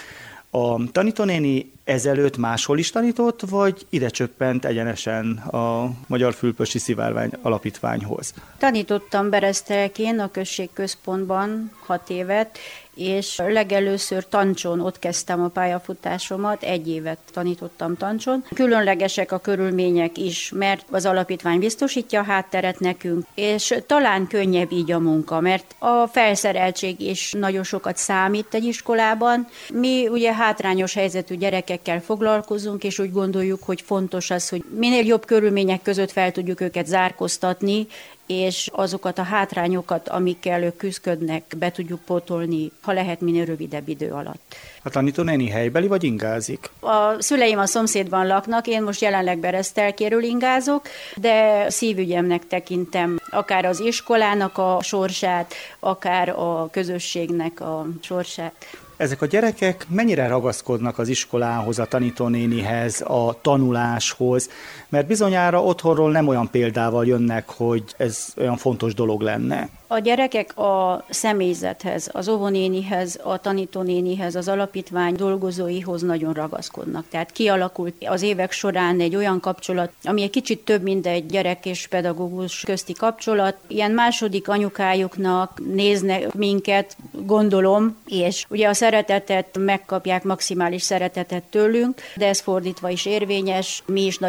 S2: A tanítónéni ezelőtt máshol is tanított, vagy ide csöppent egyenesen a Magyar Fülöpösi Szivárvány Alapítványhoz?
S6: Tanítottam Beresztelkén, a községközpontban hat évet, és legelőször Tancson, ott kezdtem a pályafutásomat, egy évet tanítottam Tancson. Különlegesek a körülmények is, mert az alapítvány biztosítja a hátteret nekünk, és talán könnyebb így a munka, mert a felszereltség is nagyon sokat számít egy iskolában. Mi ugye hátrányos helyzetű gyerekekkel foglalkozunk, és úgy gondoljuk, hogy fontos az, hogy minél jobb körülmények között fel tudjuk őket zárkóztatni, és azokat a hátrányokat, amikkel ők küzdködnek, be tudjuk pótolni, ha lehet minél rövidebb idő alatt.
S2: A tanítónéni helybeli vagy ingázik?
S6: A szüleim a szomszédban laknak, én most jelenleg Beresztelkéről ingázok, de szívügyemnek tekintem akár az iskolának a sorsát, akár a közösségnek a sorsát.
S2: Ezek a gyerekek mennyire ragaszkodnak az iskolához, a tanítónénihez, a tanuláshoz, mert bizonyára otthonról nem olyan példával jönnek, hogy ez olyan fontos dolog lenne.
S6: A gyerekek a személyzethez, az óvónénihez, a tanítónénihez, az alapítvány dolgozóihoz nagyon ragaszkodnak. Tehát kialakult az évek során egy olyan kapcsolat, ami egy kicsit több, mint egy gyerek és pedagógus közti kapcsolat. Ilyen második anyukájuknak néznek minket, gondolom, és ugye a szeretetet megkapják, maximális szeretetet tőlünk, de ez fordítva is érvényes. Mi is nagyon sokat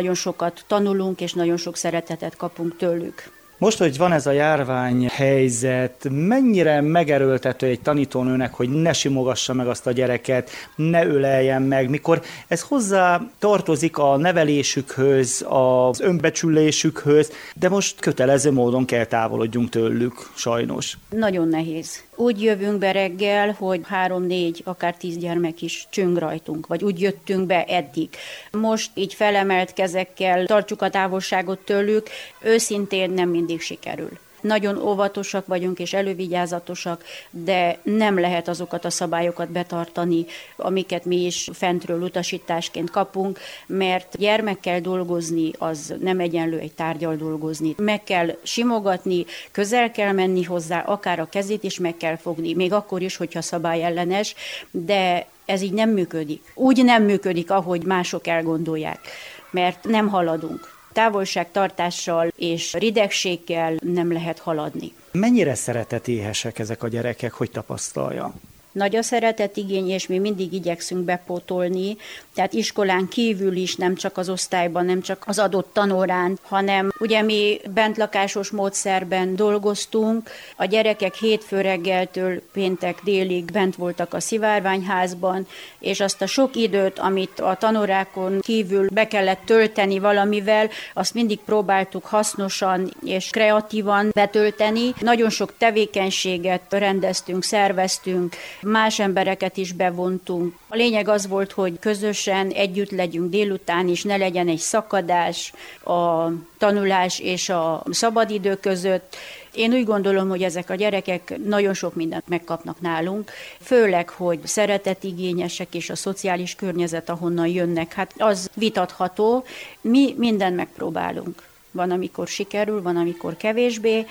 S6: sokat tanulunk, és nagyon sok szeretetet kapunk tőlük.
S2: Most, hogy van ez a járványhelyzet, mennyire megerőltető egy tanítónőnek, hogy ne simogassa meg azt a gyereket, ne öleljen meg, mikor ez hozzá tartozik a nevelésükhöz, az önbecsülésükhöz, de most kötelező módon kell távolodjunk tőlük, sajnos.
S6: Nagyon nehéz. Úgy jövünk be reggel, hogy három-négy, akár tíz gyermek is csüng rajtunk, vagy úgy jöttünk be eddig. Most így felemelt kezekkel tartjuk a távolságot tőlük, őszintén nem mindig sikerül. Nagyon óvatosak vagyunk és elővigyázatosak, de nem lehet azokat a szabályokat betartani, amiket mi is fentről utasításként kapunk, mert gyermekkel dolgozni az nem egyenlő egy tárgyal dolgozni. Meg kell simogatni, közel kell menni hozzá, akár a kezét is meg kell fogni, még akkor is, hogyha szabályellenes, de ez így nem működik. Úgy nem működik, ahogy mások elgondolják, mert nem haladunk. Távolságtartással és ridegséggel nem lehet haladni.
S2: Mennyire szeretetéhesek ezek a gyerekek, hogy tapasztalja?
S6: Nagy a szeretetigény, és mi mindig igyekszünk bepótolni, tehát iskolán kívül is, nem csak az osztályban, nem csak az adott tanórán, hanem ugye mi bentlakásos módszerben dolgoztunk, a gyerekek hétfő reggeltől péntek délig bent voltak a szivárványházban, és azt a sok időt, amit a tanórákon kívül be kellett tölteni valamivel, azt mindig próbáltuk hasznosan és kreatívan betölteni. Nagyon sok tevékenységet rendeztünk, szerveztünk, más embereket is bevontunk. A lényeg az volt, hogy közösen együtt legyünk délután is, ne legyen egy szakadás a tanulás és a szabadidő között. Én úgy gondolom, hogy ezek a gyerekek nagyon sok mindent megkapnak nálunk, főleg, hogy szeretetigényesek és a szociális környezet, ahonnan jönnek, hát az vitatható. Mi mindent megpróbálunk. Van, amikor sikerül, van, amikor kevésbé,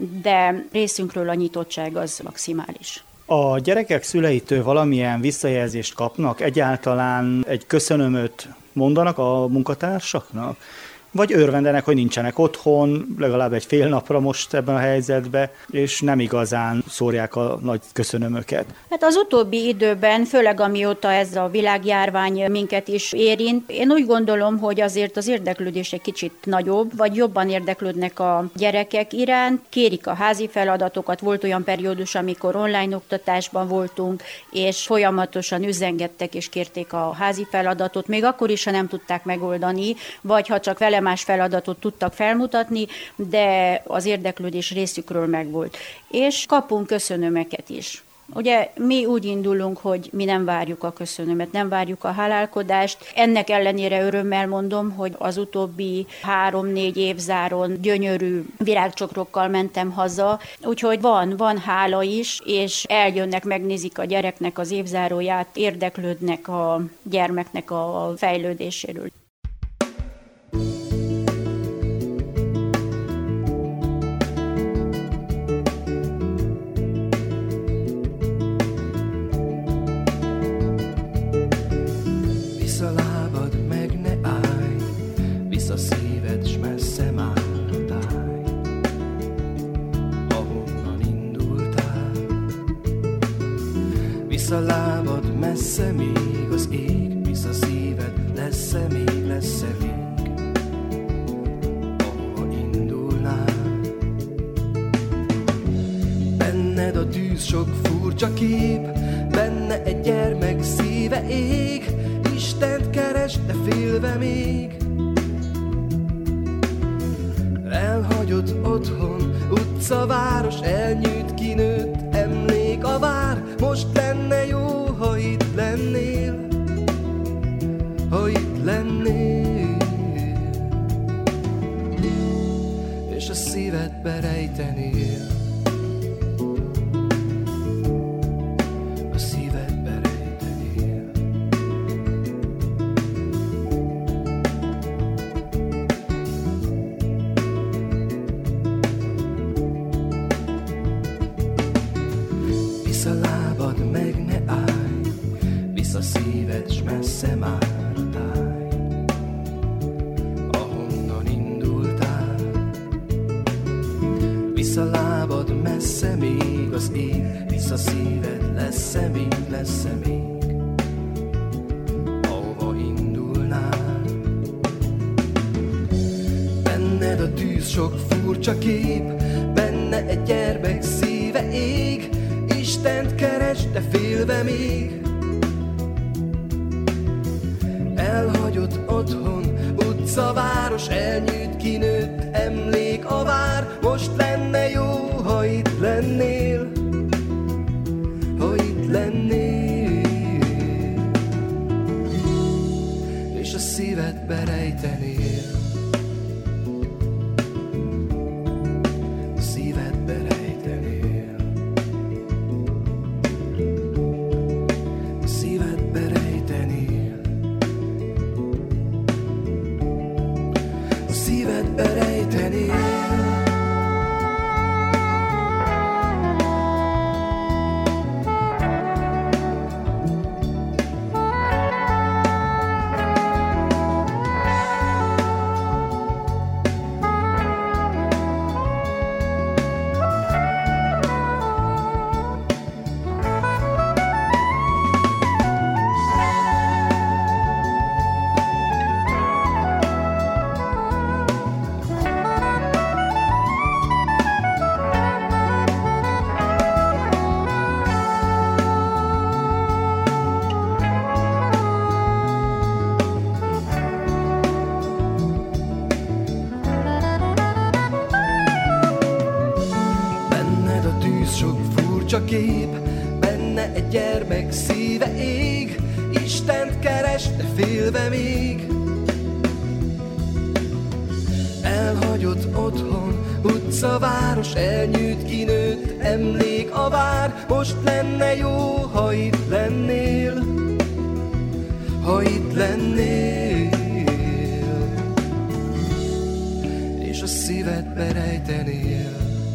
S6: de részünkről a nyitottság az maximális.
S2: A gyerekek szüleitől valamilyen visszajelzést kapnak? Egyáltalán egy köszönömöt mondanak a munkatársaknak? Vagy örvendenek, hogy nincsenek otthon, legalább egy fél napra most ebben a helyzetben, és nem igazán szórják a nagy köszönömöket?
S6: Hát az utóbbi időben, főleg amióta ez a világjárvány minket is érint, én úgy gondolom, hogy azért az érdeklődés egy kicsit nagyobb, vagy jobban érdeklődnek a gyerekek iránt, kérik a házi feladatokat, volt olyan periódus, amikor online oktatásban voltunk, és folyamatosan üzengettek és kérték a házi feladatot, még akkor is, ha nem tudták megoldani, vagy ha csak vele más feladatot tudtak felmutatni, de az érdeklődés részükről megvolt. És kapunk köszönömeket is. Ugye mi úgy indulunk, hogy mi nem várjuk a köszönömet, nem várjuk a hálálkodást. Ennek ellenére örömmel mondom, hogy az utóbbi három-négy évzáron gyönyörű virágcsokrokkal mentem haza, úgyhogy van, van hála is, és eljönnek, megnézik a gyereknek az évzáróját, érdeklődnek a gyermeknek a fejlődéséről.
S3: A szíved, s messze már a táj, ahonnan indultál. Visz a lábad messze még az ég, visz a szíved, lesz-e még, lesz-e vég, ahova indulnál. Benned a tűz sok furcsa kép, benne egy gyermek szíve ég, Istent keres, de félve még. Elhagyott otthon, utca, város, elnyűjt, kinőtt, emlék a vár. Most lenne jó, ha itt lennél, ha itt lennél, és a szívedbe rejtenél. A szívedbe rejtenél. Visz a lábad, meg ne állj, visz a szíved, s messze már a táj, ahonnan indultál. Visz a lábad, messze még az ég, visz a szíved, lesz-e még, lesz-e még, ahova indulnál. tűz, sok furcsa kép, benne egy gyermek szíve ég, Istent keres, de félve még. Elhagyott otthon, utca, város, elnyűjt, kinőtt, emlék a vár. Most lenne jó, ha itt lennél, ha itt lennél, és a szívedbe rejtenél. A szívedbe rejtenél. A szívedbe rejtenél. A szívedbe rejtenél. Kép, benne egy gyermek szíve ég, Istent keres, de félve még. Elhagyott otthon, utca, város, elnyűjt, kinőtt, emlék a vár. Most lenne jó, ha itt lennél, ha itt lennél, és a szívedbe rejtenél.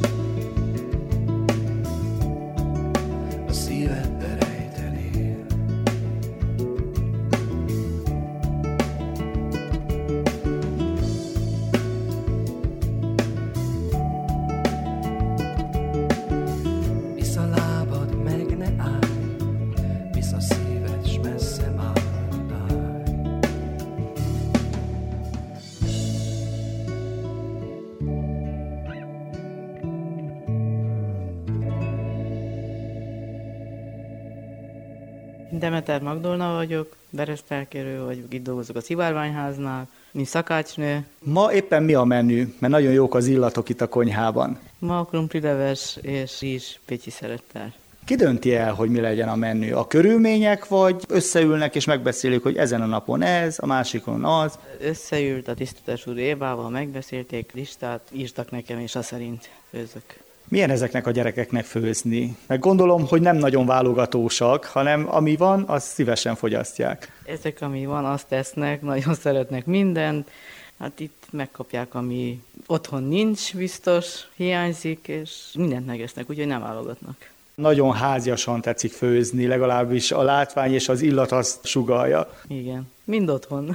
S7: Demeter Magdolna vagyok, beresztelkérő vagyok, itt dolgozok a Szivárványháznál, mint szakácsnő.
S2: Ma éppen mi a menü? Mert nagyon jók az illatok itt a konyhában.
S7: Ma krumplileves és rizs pécsi szerettel.
S2: Ki dönti el, hogy mi legyen a menü? A körülmények, vagy összeülnek és megbeszélik, hogy ezen a napon ez, a másikon az?
S7: Összeült a tisztetes úr Évával, megbeszélték listát, írtak nekem, és azt szerint főzök.
S2: Milyen ezeknek a gyerekeknek főzni? Meg gondolom, hogy nem nagyon válogatósak, hanem ami van, azt szívesen fogyasztják.
S7: Ezek, ami van, azt tesznek, nagyon szeretnek mindent. Hát itt megkapják, ami otthon nincs biztos, hiányzik, és mindent megesznek, úgyhogy nem válogatnak.
S2: Nagyon háziasan tetszik főzni, legalábbis a látvány és az illat azt sugallja.
S7: Igen, mind otthon.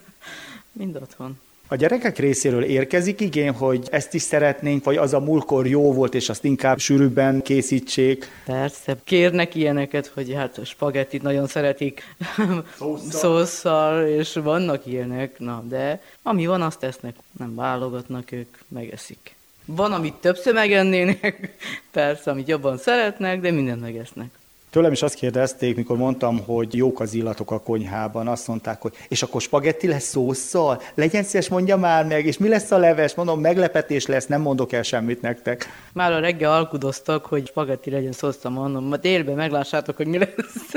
S7: mind otthon.
S2: A gyerekek részéről érkezik igény, hogy ezt is szeretnénk, vagy az a múltkor jó volt, és azt inkább sűrűbben készítsék?
S7: Persze, kérnek ilyeneket, hogy hát a spagettit nagyon szeretik szószal, szószal és vannak ilyenek, na de ami van, azt tesznek, nem válogatnak ők, megeszik. Van, amit többször megennének, persze, amit jobban szeretnek, de mindent megesznek.
S2: Tőlem is azt kérdezték, mikor mondtam, hogy jók az illatok a konyhában, azt mondták, hogy és akkor spagetti lesz szósszal? Legyen szíves, mondja már meg, és mi lesz a leves? Mondom, meglepetés lesz, nem mondok el semmit nektek.
S7: Már a reggel alkudoztak, hogy spagetti legyen szósszal, mondom, ma délben meglássátok, hogy mi lesz.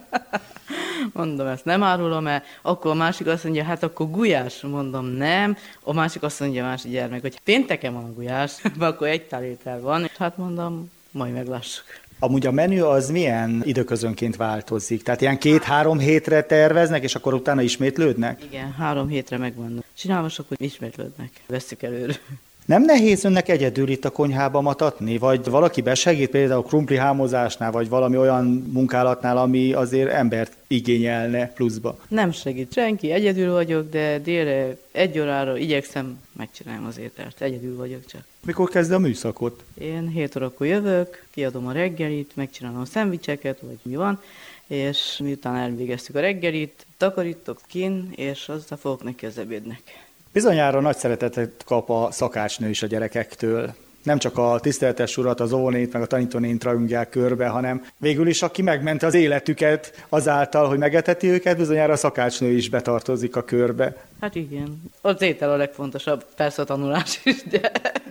S7: Mondom, ezt nem árulom el. Akkor a másik azt mondja, hát akkor gulyás. Mondom, nem. A másik azt mondja, a másik gyermek, hogy pénteken van a gulyás, akkor egy tál étel van. Hát mondom, majd meglássuk.
S2: Amúgy a menü az milyen időközönként változik? Tehát ilyen két-három hétre terveznek, és akkor utána ismétlődnek?
S7: Igen, három hétre megvan. Csinálmasok, hogy ismétlődnek. Vesszük előre.
S2: Nem nehéz önnek egyedül itt a konyhába matatni? Vagy valaki besegít például krumpli hámozásnál, vagy valami olyan munkálatnál, ami azért embert igényelne pluszba?
S7: Nem segít senki, egyedül vagyok, de délre egy órára igyekszem, megcsinálom az ételt. Egyedül vagyok csak.
S2: Mikor kezd a műszakot?
S7: Én hét órakor jövök, kiadom a reggelit, megcsinálom a szendvicseket, vagy mi van, és miután elvégeztük a reggelit, takarítok kin, és aztán fogok neki az ebédnek.
S2: Bizonyára nagy szeretetet kap a szakácsnő is a gyerekektől. Nem csak a tiszteletes urat, az óvónént, meg a tanítónént rajongják körbe, hanem végül is, aki megmente az életüket azáltal, hogy megeteti őket, bizonyára a szakácsnő is betartozik a körbe.
S7: Hát igen. Az étel a legfontosabb, persze a tanulás is, de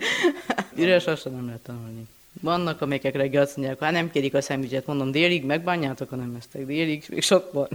S7: üres azt nem lehet tanulni. Vannak, amelyek reggel azt mondják, hát nem kérik a szendvicset, mondom, délig megbánjátok, ha nem esztek délig, még sok van.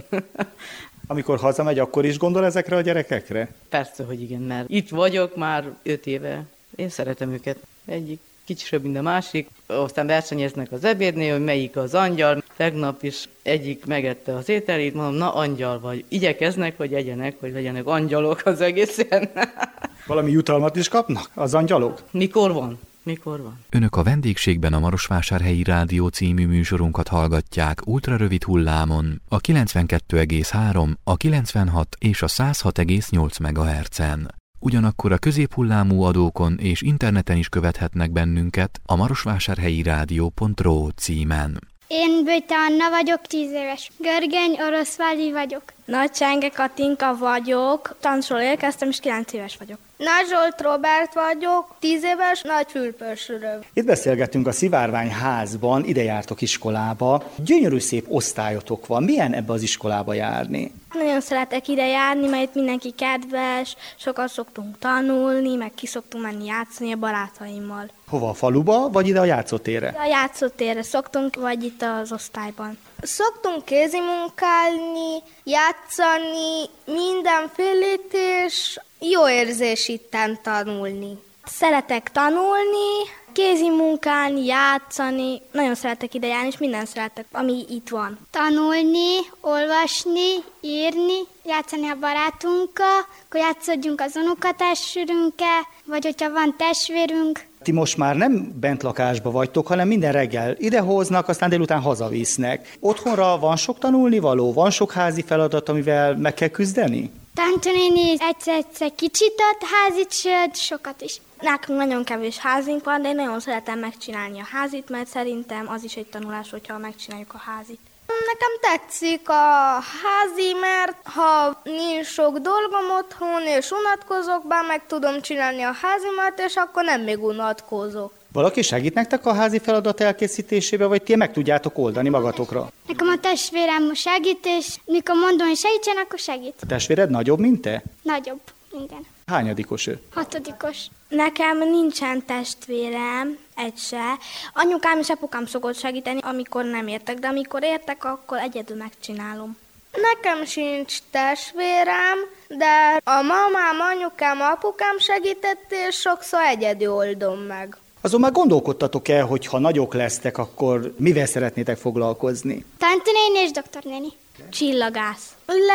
S2: Amikor hazamegy, akkor is gondol ezekre a gyerekekre?
S7: Persze, hogy igen, mert itt vagyok már öt éve. Én szeretem őket. Egyik kicsisebb, mint a másik. Aztán versenyeznek az ebédnél, hogy melyik az angyal. Tegnap is egyik megette az ételét, mondom, na angyal vagy. Igyekeznek, hogy egyenek, hogy legyenek angyalok az egészen.
S2: Valami jutalmat is kapnak az angyalok?
S7: Mikor van? Mikor van?
S1: Önök a vendégségben a Marosvásárhelyi Rádió című műsorunkat hallgatják ultrarövid hullámon, a kilencvenkettő egész három, a kilencvenhat és a száz hat egész nyolc megahertzen. Ugyanakkor a középhullámú adókon és interneten is követhetnek bennünket a marosvásárhelyi rádió pont ro címen.
S8: Én Böjte Anna vagyok, tíz éves. Görgeny Oroszváli vagyok.
S9: Nagy Csenge Katinka vagyok, Tancról érkeztem, és kilenc éves vagyok.
S10: Nagy Zsolt Robert vagyok, tíz éves, Nagyfülöpösről.
S2: Itt beszélgetünk a Szivárványházban, ide jártok iskolába. Gyönyörű szép osztályotok van. Milyen ebbe az iskolába járni?
S9: Nagyon szeretek ide járni, mert itt mindenki kedves, sokat szoktunk tanulni, meg ki szoktunk menni játszani a barátaimmal.
S2: Hova, a faluba, vagy ide a játszótérre?
S9: A játszótérre szoktunk, vagy itt az osztályban.
S10: Szoktunk kézimunkálni, játszani, mindenfélét, és jó érzés itten tanulni.
S9: Szeretek tanulni, kézimunkálni, játszani, nagyon szeretek ide járni, és minden szeretek, ami itt van.
S8: Tanulni, olvasni, írni, játszani a barátunkkal, akkor játszodjunk az unokatestvérünkkel, vagy hogyha van testvérünk.
S2: Ti most már nem bentlakásba vagytok, hanem minden reggel idehoznak, aztán délután hazavisznek. Otthonra van sok tanulnivaló, van sok házi feladat, amivel meg kell küzdeni?
S8: Tántonéni egyszer-egyszer kicsit ad házit, sőt, sokat is.
S9: Nekünk nagyon kevés házink van, de én nagyon szeretem megcsinálni a házit, mert szerintem az is egy tanulás, hogyha megcsináljuk a házit.
S10: Nekem tetszik a házi, mert ha nincs sok dolgom otthon, és unatkozok, bár meg tudom csinálni a házimat, és akkor nem még unatkozok.
S2: Valaki segít nektek a házi feladat elkészítésébe, vagy ti meg tudjátok oldani magatokra?
S8: Nekem a testvérem segít, és mikor mondom, hogy segítsen, akkor segít.
S2: A testvéred nagyobb, mint te?
S8: Nagyobb, igen.
S2: Hányadikos ő?
S8: Hatodikos.
S9: Nekem nincsen testvérem, egy se. Anyukám és apukám szokott segíteni, amikor nem értek, de amikor értek, akkor egyedül megcsinálom.
S10: Nekem sincs testvérem, de a mamám, anyukám, apukám segített, és sokszor egyedül oldom meg.
S2: Azon már gondolkodtatok el, hogy ha nagyok lesztek, akkor mivel szeretnétek foglalkozni?
S8: Tantonéni és doktornéni.
S9: Csillagász.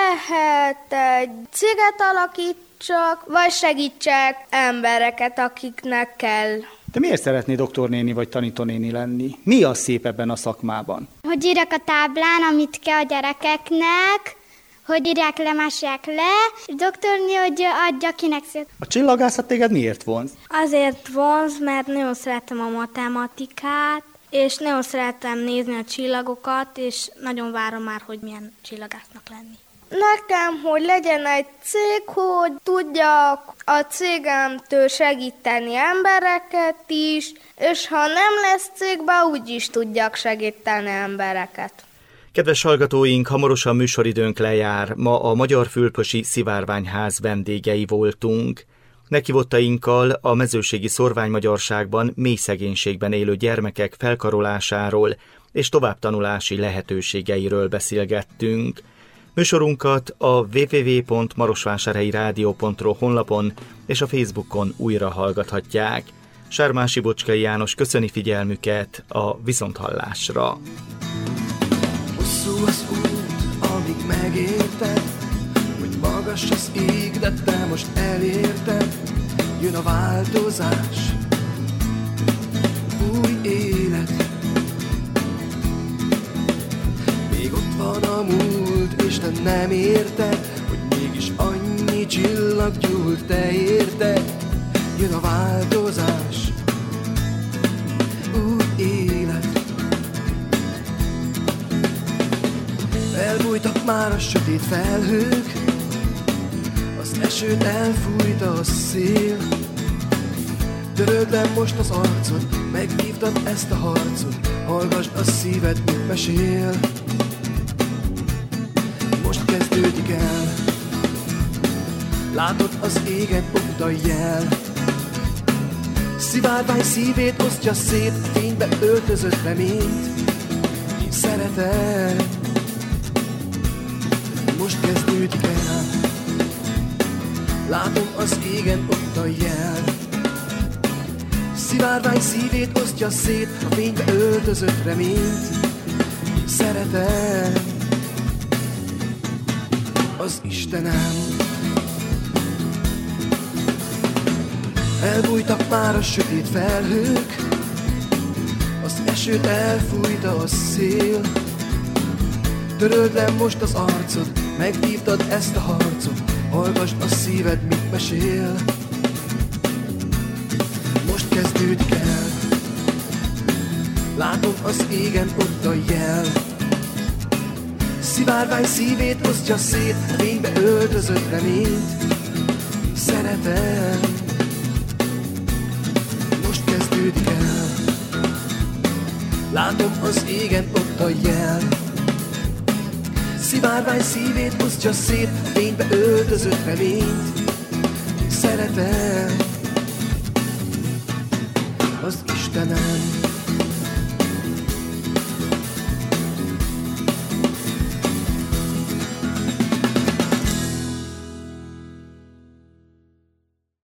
S10: Lehet egy céget alakítsak, vagy segítsek embereket, akiknek kell.
S2: Te miért szeretnél doktornéni vagy tanítónéni lenni? Mi a szép ebben a szakmában?
S8: Hogy írjak a táblán, amit kell a gyerekeknek, hogy írják le, másolják le, és doktorni, hogy adja kinek szét.
S2: A csillagászat téged miért vonz?
S9: Azért vonz, mert nagyon szeretem a matematikát, és nagyon szeretem nézni a csillagokat, és nagyon várom már, hogy milyen csillagásznak lenni.
S10: Nekem, hogy legyen egy cég, hogy tudjak a cégemtől segíteni embereket is, és ha nem lesz cégben, úgy is tudjak segíteni embereket.
S2: Kedves hallgatóink, hamarosan műsoridőnk lejár. Ma a Magyarfülöpösi Szivárványház vendégei voltunk. Meghívottainkkal a mezőségi szorványmagyarságban mély szegénységben élő gyermekek felkarolásáról és továbbtanulási lehetőségeiről beszélgettünk. Műsorunkat a double-u double-u double-u pont marosvásárhelyi rádió pont ro honlapon és a Facebookon újra hallgathatják. Sármási Bocskai János köszöni figyelmüket, a viszonthallásra.
S3: Hosszú az út, amíg megérted, hogy magas az ég, de te most elérted. Jön a változás, új élet. Még ott van a múlt, és te nem érted, hogy mégis annyi csillag gyúlt, te érted. Jön a változás, új élet. Elbújtak már a sötét felhők, az Az esőt elfújta a szél, töröld le most az arcod, megvívtad ezt a harcot, hallgasd a szíved, mit mesél. Most kezdődik el, látod az égen ott a jel. Szivárvány szívét osztja szét, fénybe öltözött reményt, szereted. Most kezdődik el, látom az égen ott a jel. Szivárvány szívét osztja szét, a fénybe öltözött reményt, szereted. Az Istenem. Elbújtak már a sötét felhők, az esőt elfújta a szél. Töröld le most az arcod, megvívtad ezt a harcot, hallgasd a szíved, mit mesél. Most kezdődik el, látom az égen ott a jel. Szivárvány szívét osztja szét, fénybe öltözött reményt, szeretem. Most kezdődik el, látom az égen ott a jel. Szivárvány szívét osztja szét, fénybe öltözött reményt, szeretem. Az Istenem.